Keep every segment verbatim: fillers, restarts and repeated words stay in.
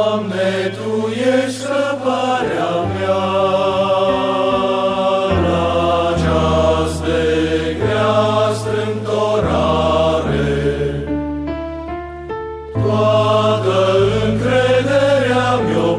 Doamne, Tu ești scăparea mea, la ceas de grea strâmtorare. Toată încrederea mi-o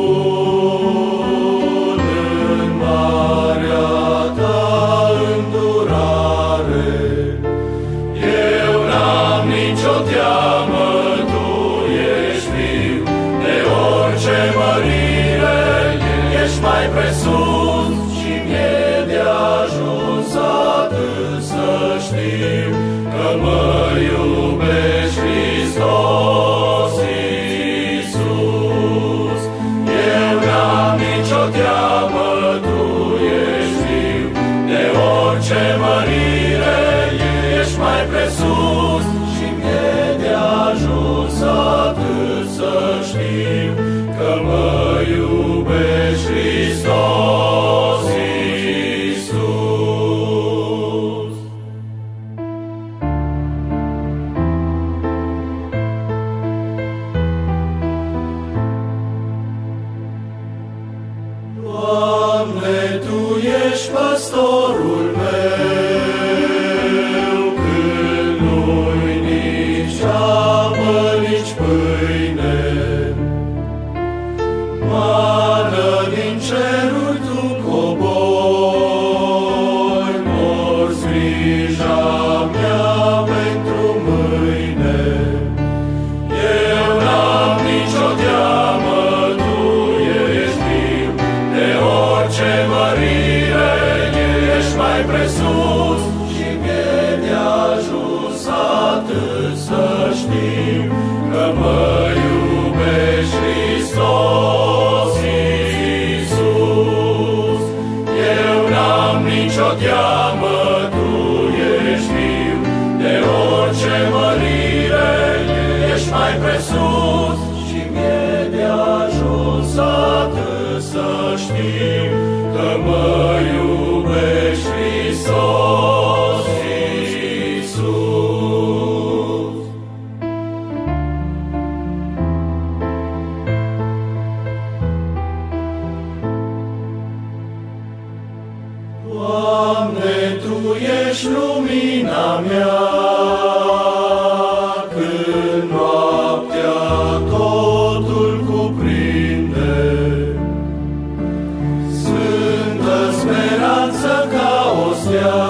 pun în marea Ta îndurare. Eu n-am nicio teamă, Tu ești viu, de orice mărire ești mai presus, și mi-e de ajuns atât să știu că mă iubești, Hristos Iisus. Eu n-am nicio teamă, Tu ești viu, de orice mărire ești mai presus, și mi-e de ajuns atât să știu că mă iubești, Hristos Iisus. Doamne, Tu ești păstorul meu, când nu-i nici apă, nici pâine. Mană din ceruri Tu cobori, morți grija mea pentru mâine. Eu n-am nicio teamă, Tu ești viu, de orice mărire ești mai presus, și mi-e de ajuns atât să știu că mă iubești, Hristos Iisus. Eu n-am nicio teamă, Tu ești viu, de orice mărire ești mai presus, și mi-e de ajuns atât să știu că mă iubești, Hristos Iisus. Doamne, Tu ești lumina mea, când noaptea totul cuprinde. Sfântă speranță ca o stea,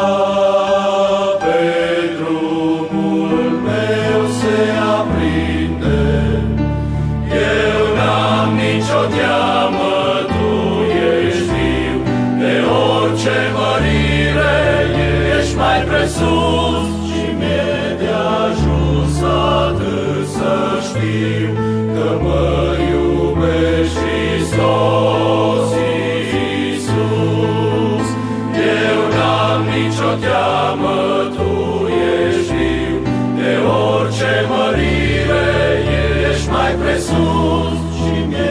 pe drumul meu se aprinde. Eu n-am nicio teamă, Tu ești viu, de orice mărire ești mai presus, și mi-e de ajuns atât să știu că mă iubești, Hristos Iisus. Eu n-am nicio teamă, Tu ești viu, de orice mărire ești mai presus, și mi-e